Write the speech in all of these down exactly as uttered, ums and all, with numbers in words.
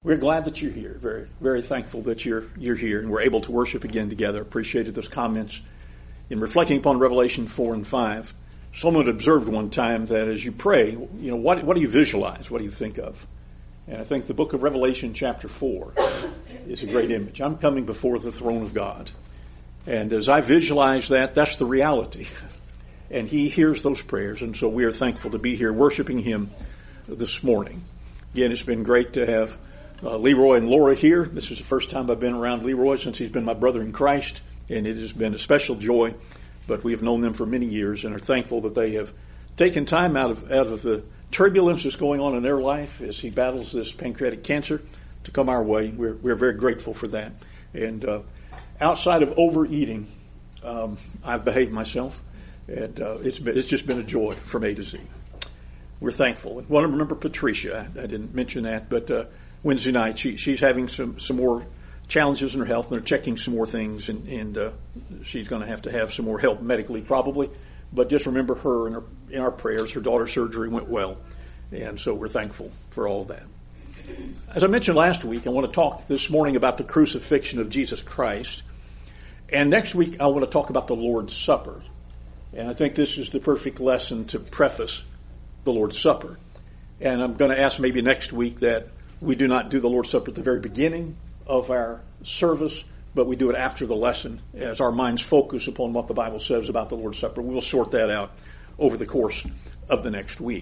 We're glad that you're here. Very, very thankful that you're you're here and we're able to worship again together. Appreciated those comments. In reflecting upon Revelation four and five, someone observed one time that as you pray, you know, what what do you visualize? What do you think of? And I think the book of Revelation chapter four is a great image. I'm coming before the throne of God. And as I visualize that, that's the reality. And He hears those prayers. And so we are thankful to be here worshiping Him this morning. Again, it's been great to have uh, Leroy and Laura here. This is the first time I've been around Leroy since he's been my brother in Christ. And it has been a special joy. But we have known them for many years and are thankful that they have taken time out of out of the turbulence that's going on in their life as he battles this pancreatic cancer to come our way. We're we're very grateful for that. And uh, outside of overeating, um, I've behaved myself, and uh, it's been, it's just been a joy from A to Z. We're thankful. And want to remember Patricia. I, I didn't mention that, but uh, Wednesday night she she's having some some more challenges in her health, and they're checking some more things, and, and uh, she's going to have to have some more help medically probably. But just remember her in, her in our prayers. Her daughter's surgery went well, and so we're thankful for all of that. As I mentioned last week, I want to talk this morning about the crucifixion of Jesus Christ, and next week I want to talk about the Lord's Supper. And I think this is the perfect lesson to preface the Lord's Supper. And I'm going to ask maybe next week that we do not do the Lord's Supper at the very beginning of our service, but we do it after the lesson as our minds focus upon what the Bible says about the Lord's Supper. We'll sort that out over the course of the next week.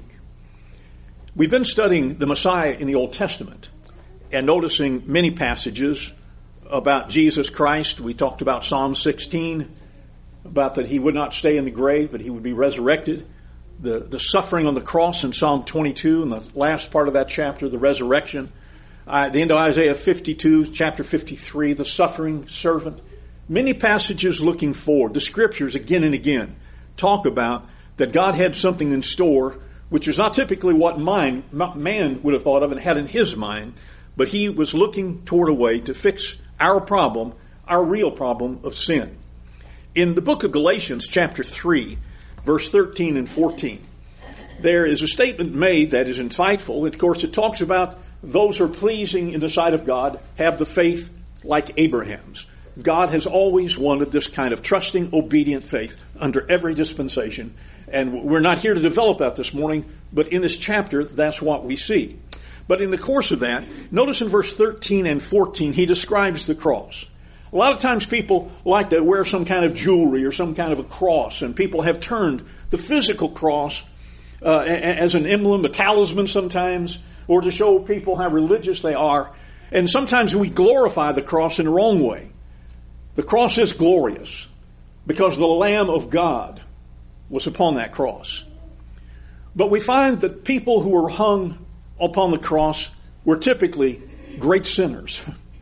We've been studying the Messiah in the Old Testament and noticing many passages about Jesus Christ. We talked about Psalm sixteen, about that He would not stay in the grave, but He would be resurrected. The, the suffering on the cross in Psalm twenty-two, and the last part of that chapter, the resurrection. Uh, the end of Isaiah fifty-two, chapter fifty-three, the suffering servant. Many passages looking forward. The scriptures again and again talk about that God had something in store, which is not typically what mind, man would have thought of and had in his mind, but He was looking toward a way to fix our problem, our real problem of sin. In the book of Galatians, chapter three, verse thirteen and fourteen, there is a statement made that is insightful. Of course, it talks about those who are pleasing in the sight of God have the faith like Abraham's. God has always wanted this kind of trusting, obedient faith under every dispensation. And we're not here to develop that this morning, but in this chapter, that's what we see. But in the course of that, notice in verse thirteen and fourteen, he describes the cross. A lot of times people like to wear some kind of jewelry or some kind of a cross, and people have turned the physical cross uh, as an emblem, a talisman sometimes, or to show people how religious they are. And sometimes we glorify the cross in the wrong way. The cross is glorious because the Lamb of God was upon that cross. But we find that people who were hung upon the cross were typically great sinners.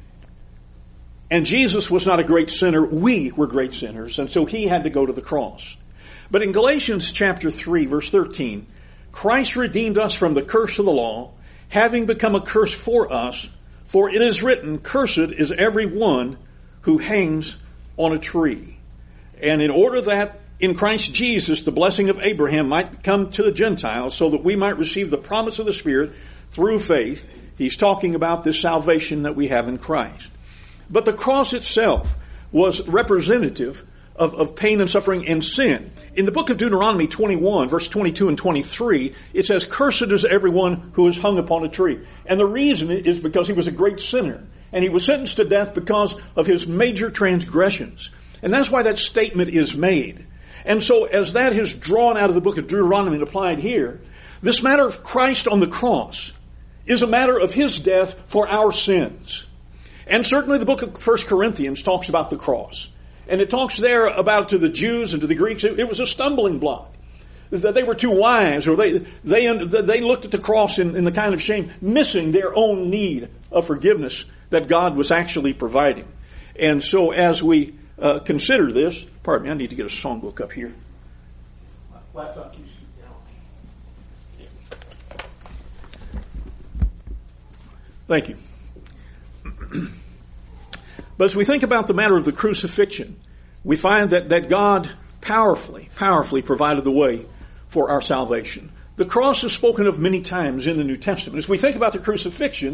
And Jesus was not a great sinner. We were great sinners. And so He had to go to the cross. But in Galatians chapter three, verse thirteen, Christ redeemed us from the curse of the law, having become a curse for us, for it is written, cursed is every one who hangs on a tree. And in order that in Christ Jesus the blessing of Abraham might come to the Gentiles, so that we might receive the promise of the Spirit through faith, he's talking about this salvation that we have in Christ. But the cross itself was representative of, of pain and suffering and sin. In the book of Deuteronomy twenty-one, verse twenty-two and twenty-three, it says, cursed is everyone who is hung upon a tree. And the reason is because he was a great sinner. And he was sentenced to death because of his major transgressions. And that's why that statement is made. And so as that is drawn out of the book of Deuteronomy and applied here, this matter of Christ on the cross is a matter of His death for our sins. And certainly the book of First Corinthians talks about the cross. And it talks there about to the Jews and to the Greeks, it, it was a stumbling block. That they were too wise, or they they they looked at the cross in, in the kind of shame, missing their own need of forgiveness that God was actually providing. And so as we uh, consider this, pardon me, I need to get a songbook up here. My laptop keeps down. Thank you. But as we think about the matter of the crucifixion, we find that, that God powerfully, powerfully provided the way for our salvation. The cross is spoken of many times in the New Testament. As we think about the crucifixion,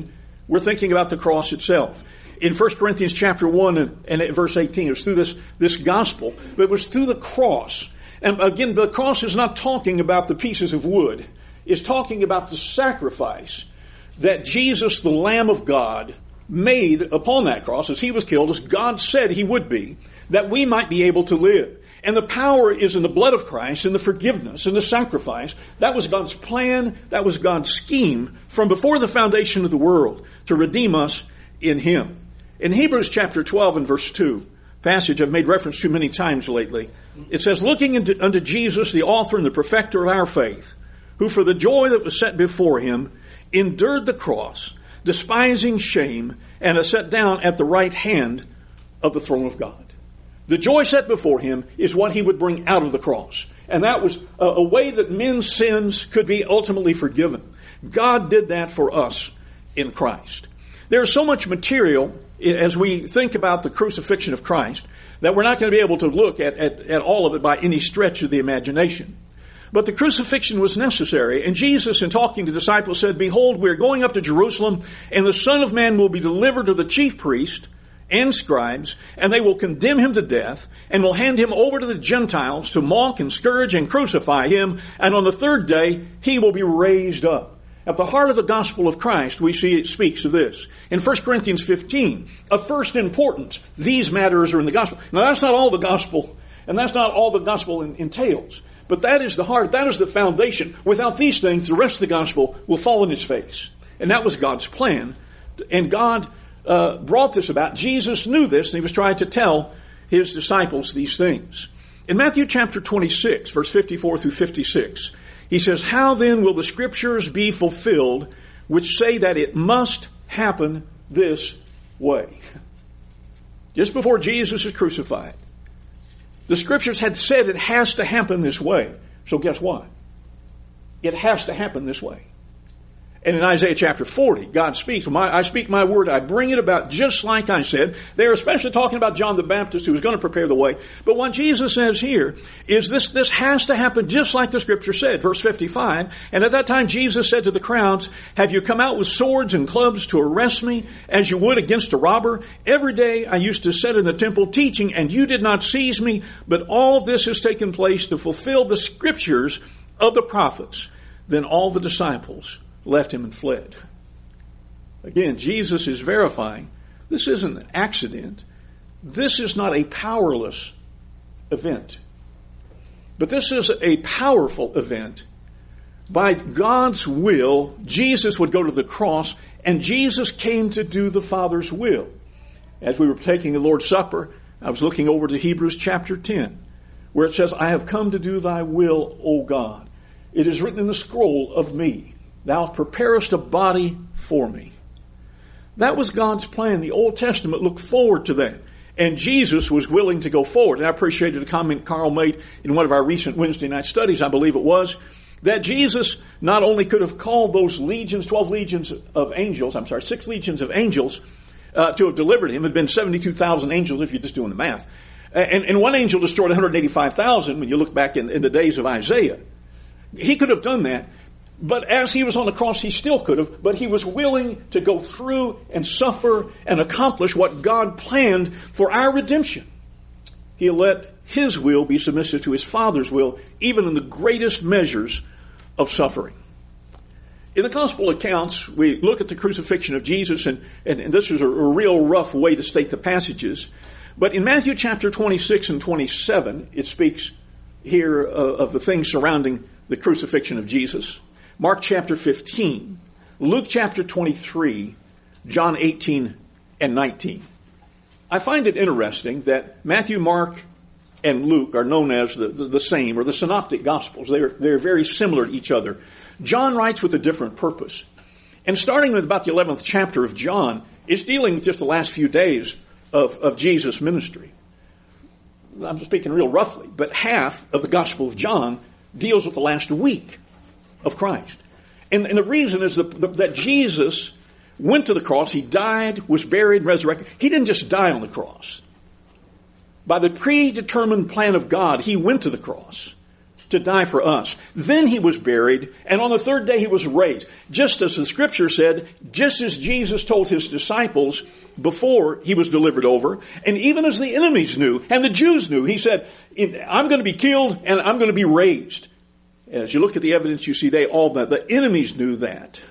we're thinking about the cross itself. In First Corinthians chapter one and, and verse eighteen, it was through this, this gospel, but it was through the cross. And again, the cross is not talking about the pieces of wood. It's talking about the sacrifice that Jesus, the Lamb of God, made upon that cross as he was killed, as God said he would be, that we might be able to live. And the power is in the blood of Christ, in the forgiveness, in the sacrifice. That was God's plan. That was God's scheme from before the foundation of the world to redeem us in him. In Hebrews chapter twelve and verse two, passage I've made reference to many times lately, it says, looking into, unto Jesus, the author and the perfecter of our faith, who for the joy that was set before him endured the cross, despising shame, and is set down at the right hand of the throne of God. The joy set before him is what he would bring out of the cross. And that was a, a way that men's sins could be ultimately forgiven. God did that for us in Christ. There's so much material as we think about the crucifixion of Christ that we're not going to be able to look at, at, at all of it by any stretch of the imagination. But the crucifixion was necessary, and Jesus, in talking to the disciples, said, behold, we are going up to Jerusalem, and the Son of Man will be delivered to the chief priest and scribes, and they will condemn him to death, and will hand him over to the Gentiles to mock and scourge and crucify him, and on the third day he will be raised up. At the heart of the gospel of Christ, we see it speaks of this. In First Corinthians fifteen, of first importance, these matters are in the gospel. Now that's not all the gospel, and that's not all the gospel entails. But that is the heart, that is the foundation. Without these things, the rest of the gospel will fall on its face. And that was God's plan. And God uh, brought this about. Jesus knew this, and he was trying to tell his disciples these things. In Matthew chapter twenty-six, verse fifty-four through fifty-six, he says, how then will the scriptures be fulfilled which say that it must happen this way? Just before Jesus is crucified, the scriptures had said it has to happen this way. So guess what? It has to happen this way. And in Isaiah chapter forty, God speaks, my, I speak my word, I bring it about just like I said. They're especially talking about John the Baptist who was going to prepare the way. But what Jesus says here is this, this has to happen just like the scripture said. Verse fifty-five, and at that time Jesus said to the crowds, have you come out with swords and clubs to arrest me as you would against a robber? Every day I used to sit in the temple teaching, and you did not seize me, but all this has taken place to fulfill the scriptures of the prophets. Then all the disciples left him and fled. Again, Jesus is verifying this isn't an accident. This is not a powerless event. But this is a powerful event. By God's will, Jesus would go to the cross, and Jesus came to do the Father's will. As we were taking the Lord's Supper, I was looking over to Hebrews chapter ten, where it says, I have come to do thy will, O God. It is written in the scroll of me. Thou preparest a body for me. That was God's plan. The Old Testament looked forward to that. And Jesus was willing to go forward. And I appreciated a comment Carl made in one of our recent Wednesday night studies, I believe it was, that Jesus not only could have called those legions, twelve legions of angels, I'm sorry, six legions of angels uh, to have delivered him. It had been seventy-two thousand angels if you're just doing the math. And, and one angel destroyed one hundred eighty-five thousand when you look back in, in the days of Isaiah. He could have done that. But as he was on the cross, he still could have, but he was willing to go through and suffer and accomplish what God planned for our redemption. He let his will be submissive to his Father's will, even in the greatest measures of suffering. In the gospel accounts, we look at the crucifixion of Jesus, and, and, and this is a, a real rough way to state the passages. But in Matthew chapter twenty-six and twenty-seven, it speaks here uh, of the things surrounding the crucifixion of Jesus. Mark chapter fifteen, Luke chapter twenty-three, John eighteen and nineteen. I find it interesting that Matthew, Mark, and Luke are known as the, the, the same, or the synoptic gospels. They're, they're very similar to each other. John writes with a different purpose. And starting with about the eleventh chapter of John, it's dealing with just the last few days of, of Jesus' ministry. I'm speaking real roughly, but half of the Gospel of John deals with the last week of Christ. And, and the reason is that, that Jesus went to the cross. He died, was buried, resurrected. He didn't just die on the cross. By the predetermined plan of God, he went to the cross. to die for us. Then he was buried, and on the third day he was raised. Just as the scripture said, just as Jesus told his disciples before he was delivered over, and even as the enemies knew, and the Jews knew, he said, I'm going to be killed and I'm going to be raised. And as you look at the evidence, you see they all, the enemies knew that.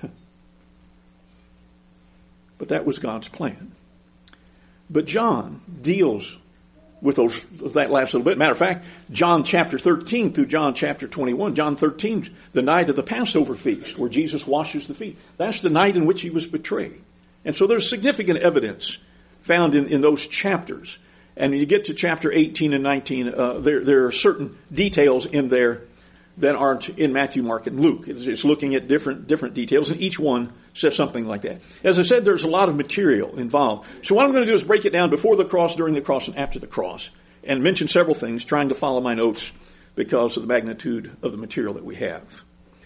But that was God's plan. But John deals with those, that last little bit. Matter of fact, John chapter thirteen through John chapter twenty-one. John thirteen, the night of the Passover feast, where Jesus washes the feet. That's the night in which he was betrayed. And so there's significant evidence found in, in those chapters. And when you get to chapter eighteen and nineteen, uh, there, there are certain details in there that aren't in Matthew, Mark, and Luke. It's, it's looking at different, different details, and each one says something like that. As I said, there's a lot of material involved. So what I'm going to do is break it down before the cross, during the cross, and after the cross, and mention several things, trying to follow my notes because of the magnitude of the material that we have.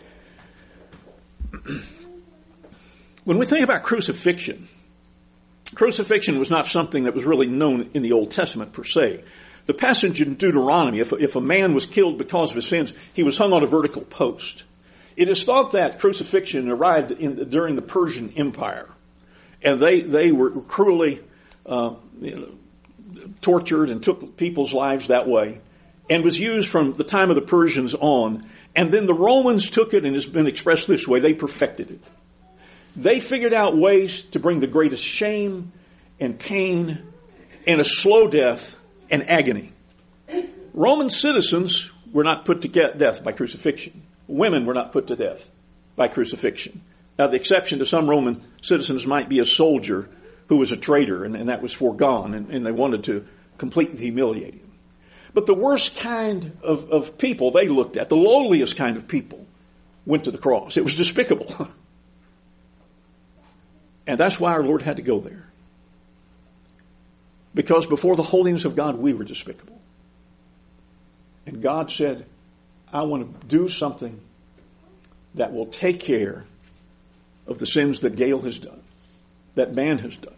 When we think about crucifixion, crucifixion was not something that was really known in the Old Testament per se. The passage in Deuteronomy, if, if a man was killed because of his sins, he was hung on a vertical post. It is thought that crucifixion arrived in, during the Persian Empire, and they, they were cruelly uh, you know, tortured and took people's lives that way, and was used from the time of the Persians on. And then the Romans took it, and it's been expressed this way, they perfected it. They figured out ways to bring the greatest shame and pain and a slow death and agony. Roman citizens were not put to death by crucifixion. Women were not put to death by crucifixion. Now, the exception to some Roman citizens might be a soldier who was a traitor, and, and that was foregone, and, and they wanted to completely humiliate him. But the worst kind of, of people they looked at, the lowliest kind of people, went to the cross. It was despicable. And that's why our Lord had to go there. Because before the holiness of God, we were despicable. And God said, I want to do something that will take care of the sins that Gail has done, that man has done,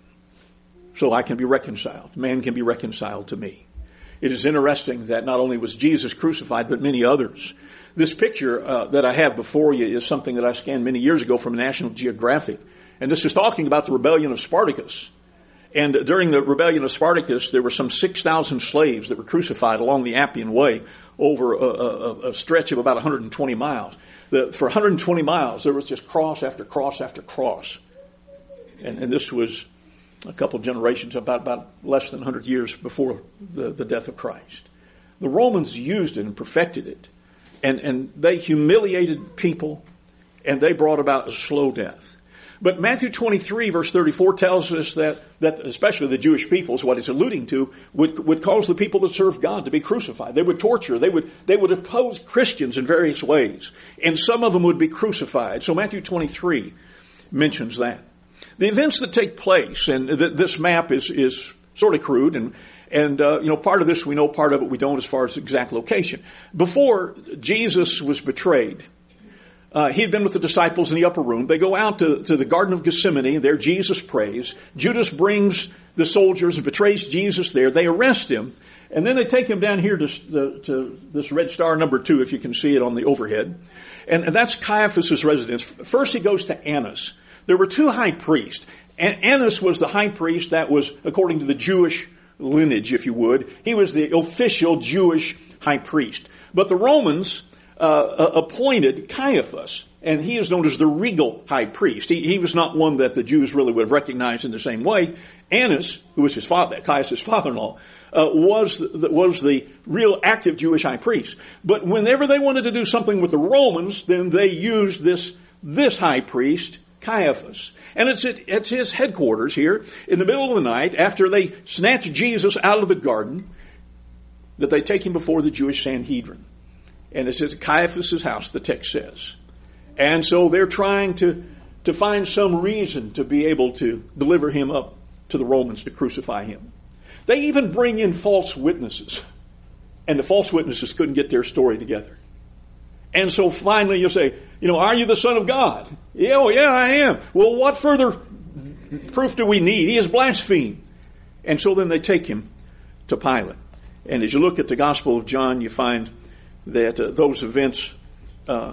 so I can be reconciled. Man can be reconciled to me. It is interesting that not only was Jesus crucified, but many others. This picture uh, that I have before you is something that I scanned many years ago from National Geographic. And this is talking about the rebellion of Spartacus. And during the rebellion of Spartacus, there were some six thousand slaves that were crucified along the Appian Way over a, a, a stretch of about one hundred twenty miles. The, for one hundred twenty miles, there was just cross after cross after cross. And, and this was a couple of generations, about, about less than one hundred years before the, the death of Christ. The Romans used it and perfected it. And, and they humiliated people, and they brought about a slow death. But Matthew twenty-three, verse thirty-four, tells us that, that especially the Jewish peoples, what it's alluding to, would, would cause the people that serve God to be crucified. They would torture. They would, they would oppose Christians in various ways. And some of them would be crucified. So Matthew twenty-three mentions that. The events that take place, and th- this map is, is sort of crude, and, and, uh, you know, part of this we know, part of it we don't as far as exact location. Before Jesus was betrayed, Uh, he had been with the disciples in the upper room. They go out to, to the Garden of Gethsemane. There Jesus prays. Judas brings the soldiers and betrays Jesus there. They arrest him. And then they take him down here to, the, to this red star number two, if you can see it on the overhead. And, and that's Caiaphas' residence. First he goes to Annas. There were two high priests. And Annas was the high priest that was, according to the Jewish lineage, if you would, he was the official Jewish high priest. But the Romans Uh, appointed Caiaphas, and he is known as the regal high priest. He, he was not one that the Jews really would have recognized in the same way. Annas, who was his father, Caiaphas' father-in-law, uh, was the, was the real active Jewish high priest. But whenever they wanted to do something with the Romans, then they used this this high priest, Caiaphas. And it's at it's his headquarters here in the middle of the night, after they snatch Jesus out of the garden, that they take him before the Jewish Sanhedrin. And it's at Caiaphas' house, the text says. And so they're trying to, to find some reason to be able to deliver him up to the Romans to crucify him. They even bring in false witnesses. And the false witnesses couldn't get their story together. And so finally you'll say, you know, are you the Son of God? Yeah, oh yeah, I am. Well, what further proof do we need? He has blasphemed. And so then they take him to Pilate. And as you look at the Gospel of John, you find that uh, those events uh,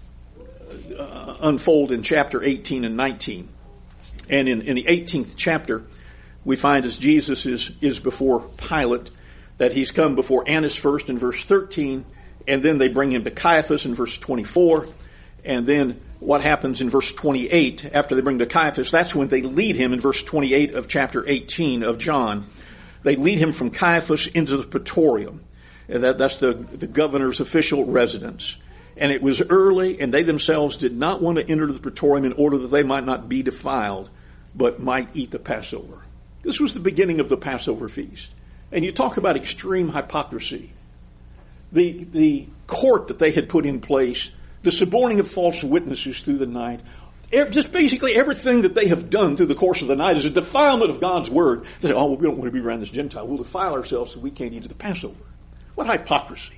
uh, unfold in chapter eighteen and nineteen. And in, in the eighteenth chapter, we find as Jesus is, is before Pilate, that he's come before Annas first in verse thirteen, and then they bring him to Caiaphas in verse twenty-four, and then what happens in verse twenty-eight, after they bring him to Caiaphas, that's when they lead him in verse twenty-eight of chapter eighteen of John. They lead him from Caiaphas into the Praetorium. And that, that's the, the governor's official residence. And it was early, and they themselves did not want to enter the Praetorium in order that they might not be defiled, but might eat the Passover. This was the beginning of the Passover feast. And you talk about extreme hypocrisy. The, the court that they had put in place, the suborning of false witnesses through the night, just basically everything that they have done through the course of the night is a defilement of God's word. They say, oh, well, we don't want to be around this Gentile. We'll defile ourselves so we can't eat at the Passover. What hypocrisy.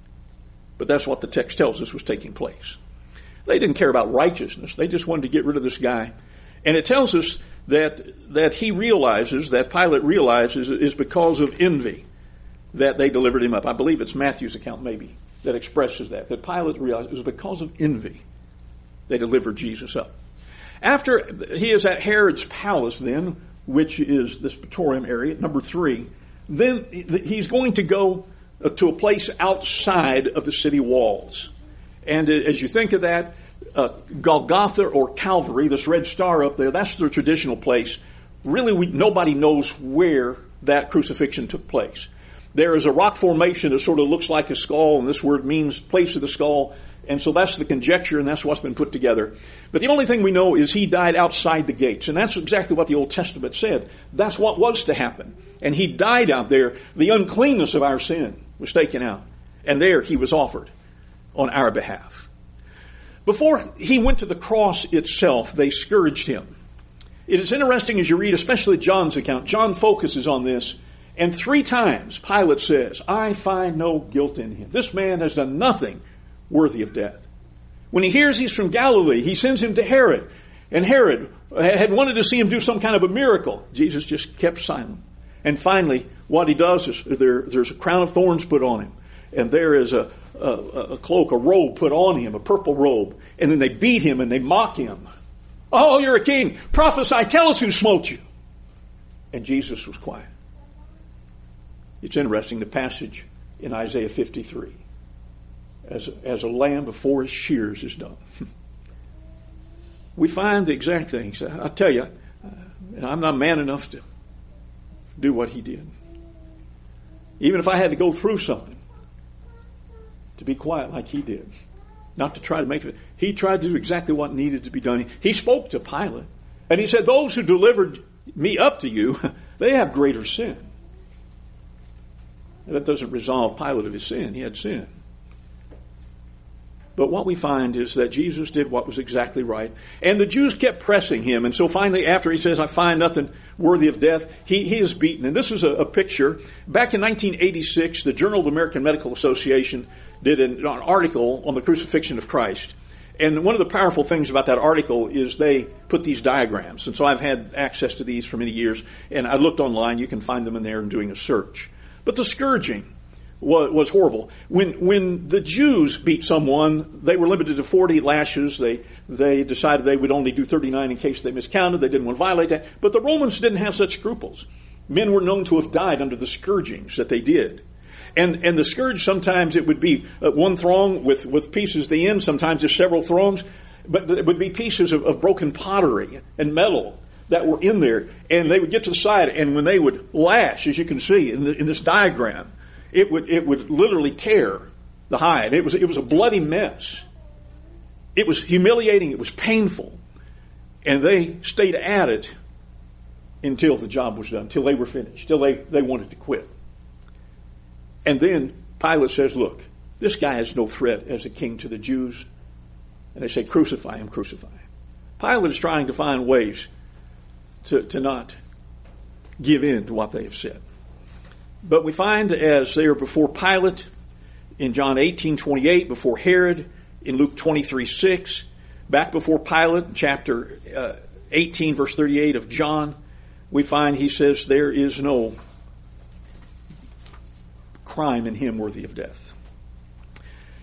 But that's what the text tells us was taking place. They didn't care about righteousness. They just wanted to get rid of this guy. And it tells us that that he realizes, that Pilate realizes, is because of envy that they delivered him up. I believe it's Matthew's account maybe that expresses that, that Pilate realized it was because of envy they delivered Jesus up. After he is at Herod's palace then, which is this Praetorium area, number three, then he's going to go to a place outside of the city walls. And as you think of that, uh, Golgotha or Calvary, this red star up there, that's the traditional place. Really, we, nobody knows where that crucifixion took place. There is a rock formation that sort of looks like a skull, and this word means place of the skull. And so that's the conjecture, and that's what's been put together. But the only thing we know is he died outside the gates. And that's exactly what the Old Testament said. That's what was to happen. And he died out there. The uncleanness of our sin was taken out. And there he was offered on our behalf. Before he went to the cross itself, they scourged him. It is interesting as you read, especially John's account. John focuses on this. And three times Pilate says, I find no guilt in him. This man has done nothing worthy of death. When he hears he's from Galilee, he sends him to Herod. And Herod had wanted to see him do some kind of a miracle. Jesus just kept silent. And finally, what he does is there, there's a crown of thorns put on him. And there is a, a, a cloak, a robe put on him, a purple robe. And then they beat him and they mock him. Oh, you're a king. Prophesy. Tell us who smote you. And Jesus was quiet. It's interesting, the passage in Isaiah fifty-three. As a, as a lamb before his shears is dumb. We find the exact things. I tell you, uh, I'm not man enough to do what he did. Even if I had to go through something, to be quiet like he did. Not to try to make it. He tried to do exactly what needed to be done. He spoke to Pilate. And he said, those who delivered me up to you, they have greater sin. That doesn't resolve Pilate of his sin. He had sin. But what we find is that Jesus did what was exactly right. And the Jews kept pressing him. And so finally, after he says, I find nothing worthy of death, he, he is beaten. And this is a, a picture. Back in nineteen eighty-six, the Journal of the American Medical Association did an, an article on the crucifixion of Christ. And one of the powerful things about that article is they put these diagrams. And so I've had access to these for many years. And I looked online. You can find them in there and doing a search. But the scourging was, was horrible. When when the Jews beat someone, they were limited to forty lashes. They they decided they would only do thirty-nine in case they miscounted. They didn't want to violate that. But the Romans didn't have such scruples. Men were known to have died under the scourgings that they did. And and the scourge, sometimes it would be one thong with, with pieces at the end. Sometimes there's several thongs. But it would be pieces of, of broken pottery and metal that were in there, and they would get to the side, and when they would lash, as you can see in, the, in this diagram, it would it would literally tear the hide. It was it was a bloody mess. It was humiliating. It was painful, and they stayed at it until the job was done, until they were finished, till they, they wanted to quit. And then Pilate says, "Look, this guy has no threat as a king to the Jews," and they say, "Crucify him, crucify him." Pilate is trying to find ways To, to not give in to what they have said. But we find as they are before Pilate in John eighteen twenty-eight, before Herod in Luke twenty-three six, back before Pilate in chapter uh, eighteen verse thirty-eight of John, we find he says there is no crime in him worthy of death.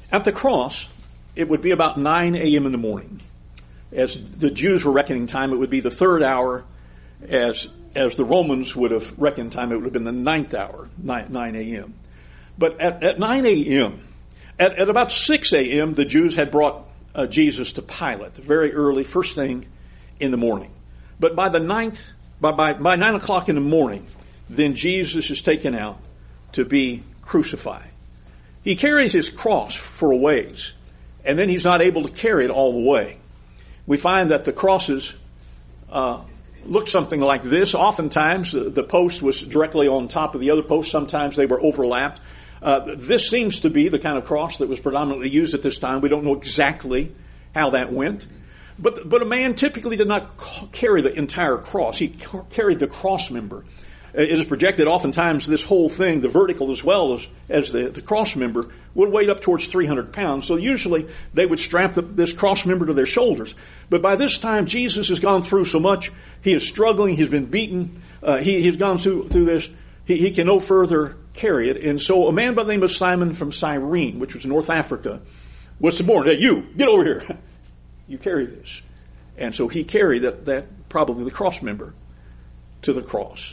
At the cross, it would be about nine a.m. in the morning. As the Jews were reckoning time, it would be the third hour. As as the Romans would have reckoned time, it would have been the ninth hour, nine a.m. But at, at nine a.m., at, at about six a.m., the Jews had brought uh, Jesus to Pilate, very early, first thing in the morning. But by the ninth, by, by, by nine o'clock in the morning, then Jesus is taken out to be crucified. He carries his cross for a ways, and then he's not able to carry it all the way. We find that the crosses uh, look something like this. Oftentimes, the, the post was directly on top of the other post. Sometimes they were overlapped. Uh, this seems to be the kind of cross that was predominantly used at this time. We don't know exactly how that went. But, but a man typically did not carry the entire cross. He carried the cross member. It is projected oftentimes this whole thing, the vertical as well as, as the, the cross member, would weigh up towards three hundred pounds. So usually they would strap the, this cross member to their shoulders. But by this time, Jesus has gone through so much. He is struggling. He's been beaten. Uh, he, he's gone through, through this. He, he can no further carry it. And so a man by the name of Simon from Cyrene, which was North Africa, was born. Hey, you, get over here. You carry this. And so he carried that, that probably the cross member to the cross.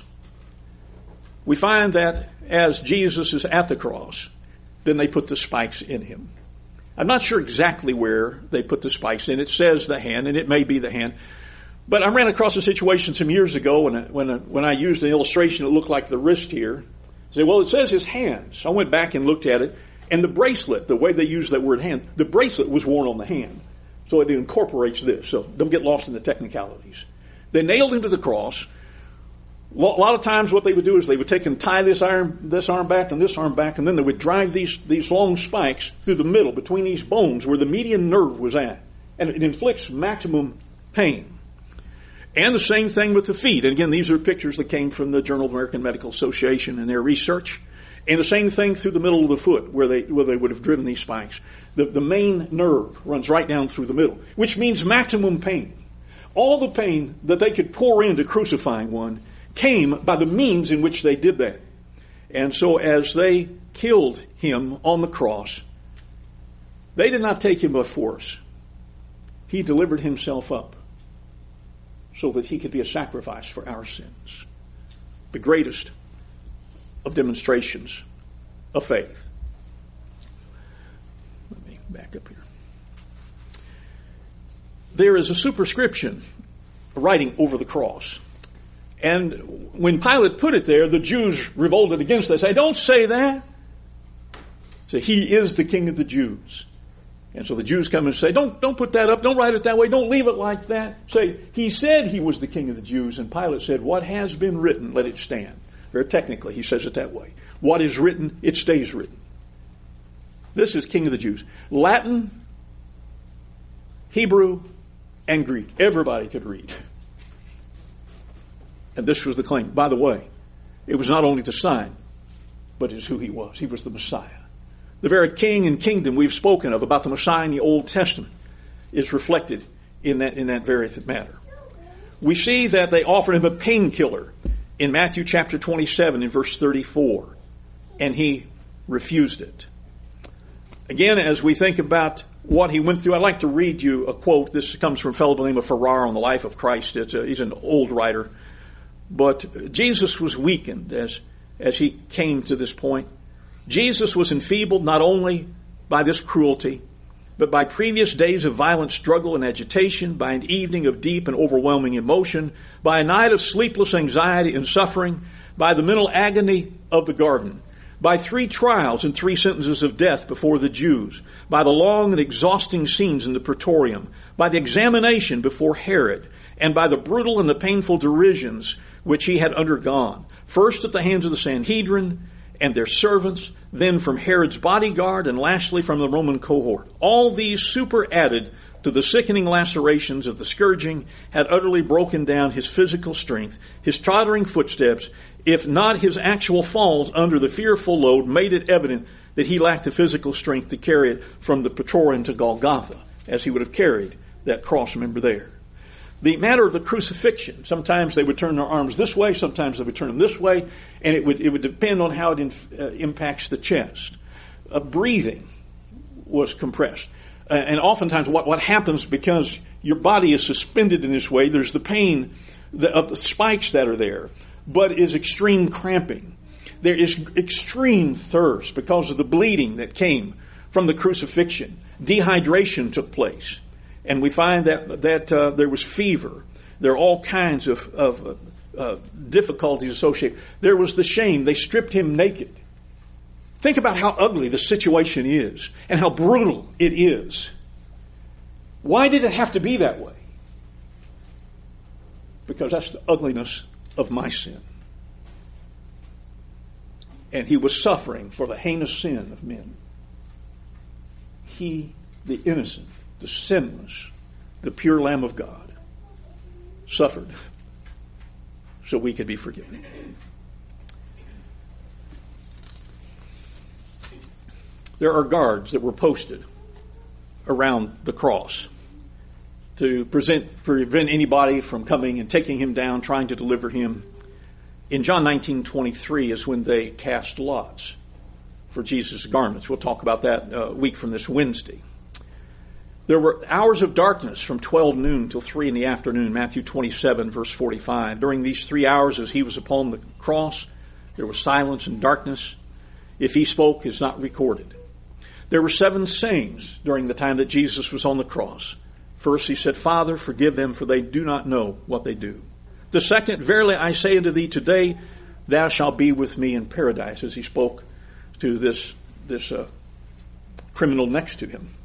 We find that as Jesus is at the cross, then they put the spikes in him. I'm not sure exactly where they put the spikes in. It says the hand, and it may be the hand. But I ran across a situation some years ago when I, when I, when I used an illustration that looked like the wrist here. I said, well, it says his hands. So I went back and looked at it, and the bracelet, the way they use that word hand, the bracelet was worn on the hand. So it incorporates this. So don't get lost in the technicalities. They nailed him to the cross. A lot of times what they would do is they would take and tie this arm, this arm back and this arm back, and then they would drive these, these long spikes through the middle between these bones where the median nerve was at. And it inflicts maximum pain. And the same thing with the feet. And again, these are pictures that came from the Journal of American Medical Association and their research. And the same thing through the middle of the foot where they, where they would have driven these spikes. The, the main nerve runs right down through the middle, which means maximum pain. All the pain that they could pour into crucifying one came by the means in which they did that. And so as they killed him on the cross, they did not take him by force. He delivered himself up so that he could be a sacrifice for our sins. The greatest of demonstrations of faith. Let me back up here. There is a superscription writing over the cross. And when Pilate put it there, the Jews revolted against that. Say, don't say that. Say, he is the King of the Jews. And so the Jews come and say, don't, don't put that up. Don't write it that way. Don't leave it like that. Say, he said he was the King of the Jews. And Pilate said, what has been written, let it stand. Very technically, he says it that way. What is written, it stays written. This is King of the Jews. Latin, Hebrew, and Greek. Everybody could read. And this was the claim. By the way, it was not only the sign, but it is who he was. He was the Messiah. The very king and kingdom we've spoken of about the Messiah in the Old Testament is reflected in that, in that very matter. We see that they offered him a painkiller in Matthew chapter twenty-seven in verse thirty-four, and he refused it. Again, as we think about what he went through, I'd like to read you a quote. This comes from a fellow by the name of Farrar on the life of Christ. It's a, he's an old writer. But Jesus was weakened as, as he came to this point. Jesus was enfeebled not only by this cruelty, but by previous days of violent struggle and agitation, by an evening of deep and overwhelming emotion, by a night of sleepless anxiety and suffering, by the mental agony of the garden, by three trials and three sentences of death before the Jews, by the long and exhausting scenes in the Praetorium, by the examination before Herod, and by the brutal and the painful derisions which he had undergone, first at the hands of the Sanhedrin and their servants, then from Herod's bodyguard, and lastly from the Roman cohort. All these superadded to the sickening lacerations of the scourging had utterly broken down his physical strength. His tottering footsteps, if not his actual falls under the fearful load, made it evident that he lacked the physical strength to carry it from the Praetorium to Golgotha, as he would have carried that cross member there. The matter of the crucifixion, sometimes they would turn their arms this way, sometimes they would turn them this way, and it would it would depend on how it in, uh, impacts the chest. Uh, breathing was compressed. Uh, and oftentimes what, what happens, because your body is suspended in this way, there's the pain of the spikes that are there, but is extreme cramping. There is extreme thirst because of the bleeding that came from the crucifixion. Dehydration took place. And we find that that uh, there was fever. There are all kinds of, of uh, difficulties associated. There was the shame. They stripped him naked. Think about how ugly the situation is and how brutal it is. Why did it have to be that way? Because that's the ugliness of my sin. And he was suffering for the heinous sin of men. He, the innocent, the sinless, the pure Lamb of God, suffered so we could be forgiven. There are guards that were posted around the cross to present, prevent anybody from coming and taking him down, trying to deliver him. In John nineteen twenty-three is when they cast lots for Jesus' garments. We'll talk about that a week from this Wednesday. There were hours of darkness from twelve noon till three in the afternoon, Matthew twenty-seven, verse forty-five. During these three hours as he was upon the cross, there was silence and darkness. If he spoke, it's not recorded. There were seven sayings during the time that Jesus was on the cross. First, he said, Father, forgive them, for they do not know what they do. The second, verily I say unto thee, today thou shalt be with me in paradise, as he spoke to this, this uh, criminal next to him.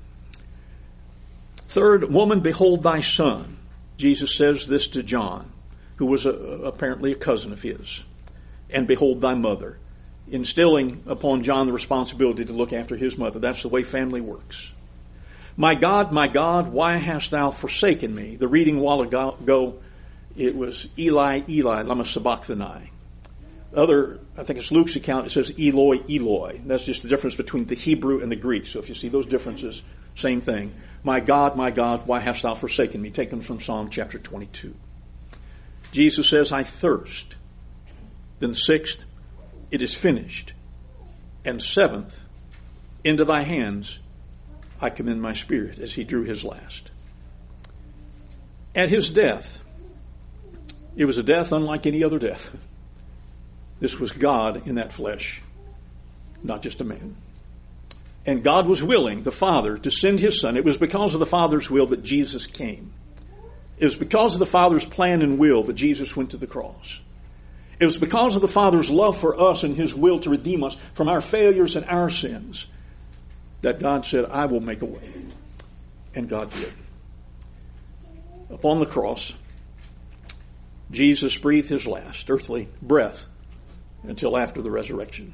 Third, woman, behold thy son. Jesus says this to John, who was a, apparently a cousin of his. And behold thy mother, instilling upon John the responsibility to look after his mother. That's the way family works. My God, my God, why hast thou forsaken me? The reading a while ago, it was Eli, Eli, lama sabachthani. Other, I think it's Luke's account, it says Eloi, Eloi. That's just the difference between the Hebrew and the Greek. So if you see those differences, same thing. My God, my God, why hast thou forsaken me? Taken from Psalm chapter twenty-two. Jesus says, I thirst. Then sixth, it is finished. And seventh, into thy hands I commend my spirit, as he drew his last. At his death, it was a death unlike any other death. This was God in that flesh, not just a man. And God was willing, the Father, to send his Son. It was because of the Father's will that Jesus came. It was because of the Father's plan and will that Jesus went to the cross. It was because of the Father's love for us and his will to redeem us from our failures and our sins that God said, I will make a way. And God did. Upon the cross, Jesus breathed his last earthly breath until after the resurrection.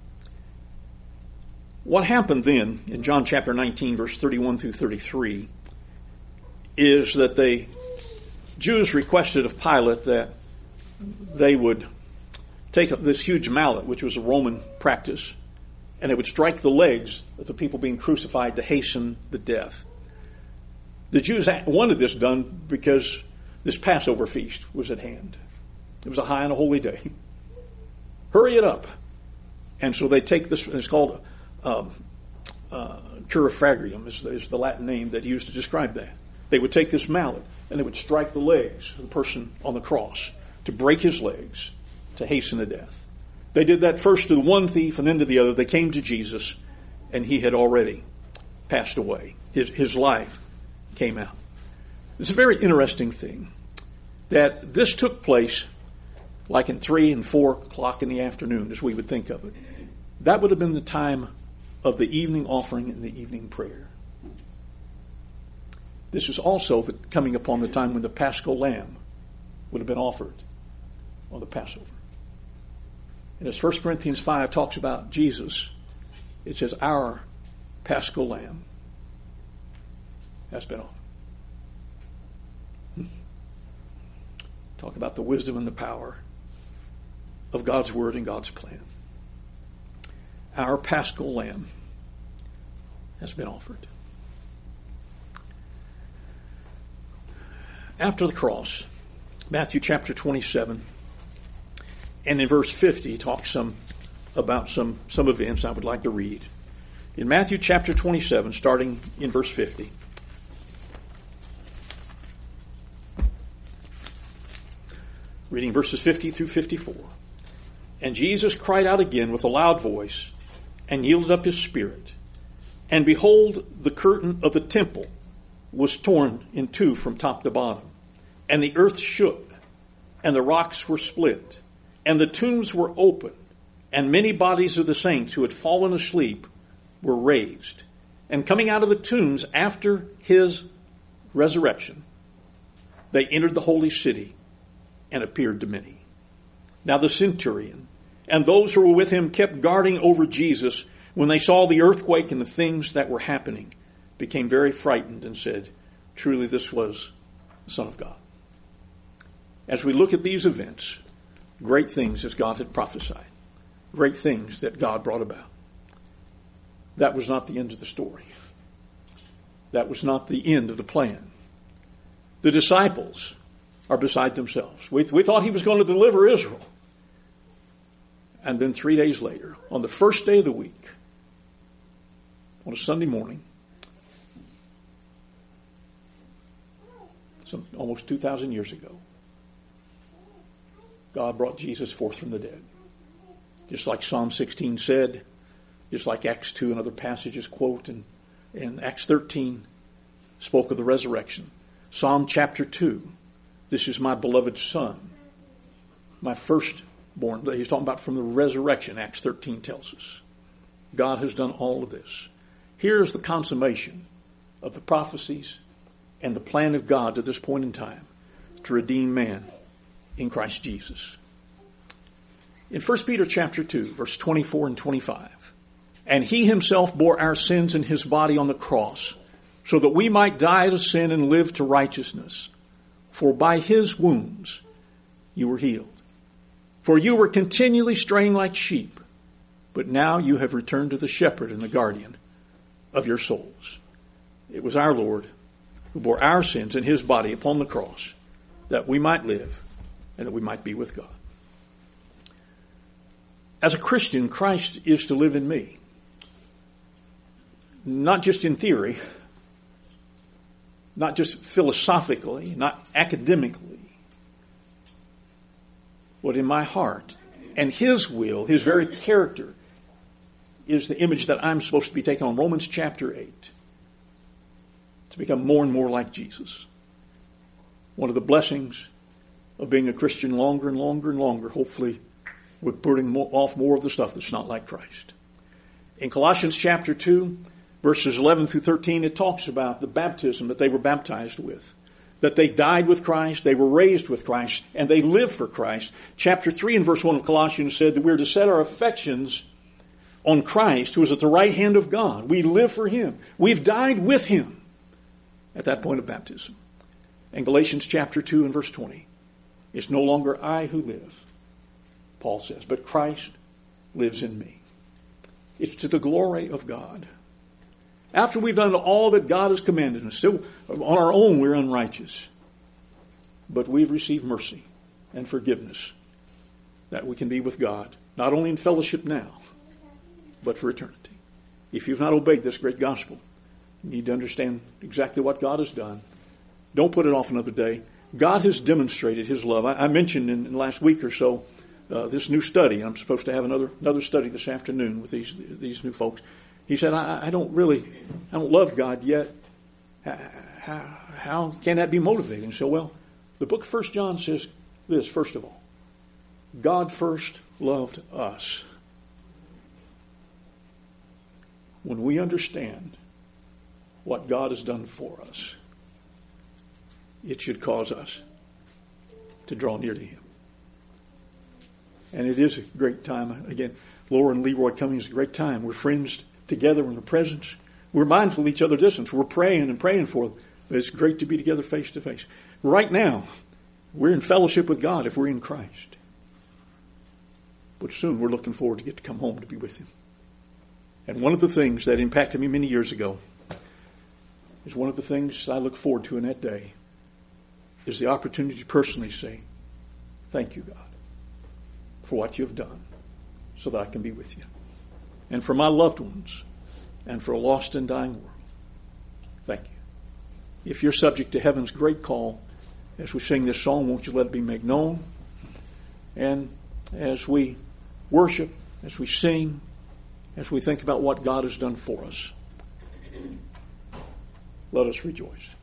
What happened then in John chapter nineteen, verse thirty-one through thirty-three, is that the Jews requested of Pilate that they would take this huge mallet, which was a Roman practice, and it would strike the legs of the people being crucified to hasten the death. The Jews wanted this done because this Passover feast was at hand. It was a high and a holy day. Hurry it up. And so they take this, it's called um, uh, curifragrium is, is the Latin name that used to describe that. They would take this mallet and they would strike the legs of the person on the cross to break his legs, to hasten the death. They did that first to the one thief and then to the other. They came to Jesus and he had already passed away. His, his life came out. It's a very interesting thing that this took place like in three and four o'clock in the afternoon, as we would think of it. That would have been the time of the evening offering and the evening prayer. This is also the, coming upon the time when the Paschal Lamb would have been offered on the Passover. And as First Corinthians five talks about Jesus, it says, our Paschal Lamb has been offered. Talk about the wisdom and the power of God's Word and God's plan. Our Paschal Lamb has been offered. After the cross, Matthew chapter twenty-seven, and in verse fifty, talks some about some, some events I would like to read. In Matthew chapter twenty-seven, starting in verse fifty. Reading verses fifty through fifty-four. And Jesus cried out again with a loud voice and yielded up his spirit. And behold, the curtain of the temple was torn in two from top to bottom. And the earth shook, and the rocks were split, and the tombs were opened, and many bodies of the saints who had fallen asleep were raised. And coming out of the tombs after his resurrection, they entered the holy city and appeared to many. Now the centurion and those who were with him kept guarding over Jesus when they saw the earthquake and the things that were happening, became very frightened and said, truly this was the Son of God. As we look at these events, great things as God had prophesied, great things that God brought about. That was not the end of the story. That was not the end of the plan. The disciples are beside themselves. We, we thought he was going to deliver Israel. And then three days later, on the first day of the week, on a Sunday morning, some almost two thousand years ago, God brought Jesus forth from the dead. Just like Psalm sixteen said, just like Acts two and other passages quote, and, and Acts thirteen spoke of the resurrection. Psalm chapter two, this is my beloved Son, my firstborn. He's talking about from the resurrection, Acts thirteen tells us. God has done all of this. Here is the consummation of the prophecies and the plan of God to this point in time to redeem man in Christ Jesus. In First Peter chapter two, verse twenty-four and twenty-five, and he himself bore our sins in his body on the cross, so that we might die to sin and live to righteousness. For by his wounds you were healed. For you were continually straying like sheep, but now you have returned to the shepherd and the guardian of your souls. It was our Lord who bore our sins in his body upon the cross, that we might live and that we might be with God. As a Christian, Christ is to live in me. Not just in theory, not just philosophically, not academically, but in my heart. And his will, his very character, is the image that I'm supposed to be taking on. Romans chapter eight. To become more and more like Jesus. One of the blessings of being a Christian longer and longer and longer, hopefully we're putting more, off more of the stuff that's not like Christ. In Colossians chapter two, verses eleven through thirteen, it talks about the baptism that they were baptized with. That they died with Christ, they were raised with Christ, and they live for Christ. Chapter three and verse one of Colossians said that we're to set our affections on Christ, who is at the right hand of God. We live for him. We've died with him at that point of baptism. And Galatians chapter two and verse twenty, it's no longer I who live, Paul says, but Christ lives in me. It's to the glory of God. After we've done all that God has commanded us, still on our own we're unrighteous. But we've received mercy and forgiveness that we can be with God, not only in fellowship now, but for eternity. If you've not obeyed this great gospel, you need to understand exactly what God has done. Don't put it off another day. God has demonstrated his love. I, I mentioned in, in the last week or so uh, this new study. I'm supposed to have another another study this afternoon with these these new folks. He said, I, I don't really, I don't love God yet. How, how, how can that be motivating? So, well, the book of First John says this, first of all. God first loved us. When we understand what God has done for us, it should cause us to draw near to him. And it is a great time. Again, Laura and Leroy coming is a great time. We're friends together in the presence. We're mindful of each other's distance. We're praying and praying for them. But it's great to be together face to face. Right now, we're in fellowship with God if we're in Christ. But soon we're looking forward to get to come home to be with him. And one of the things that impacted me many years ago is one of the things I look forward to in that day is the opportunity to personally say, thank you, God, for what you have done so that I can be with you. And for my loved ones and for a lost and dying world. Thank you. If you're subject to heaven's great call, as we sing this song, won't you let it be made known? And as we worship, as we sing, as we think about what God has done for us, let us rejoice.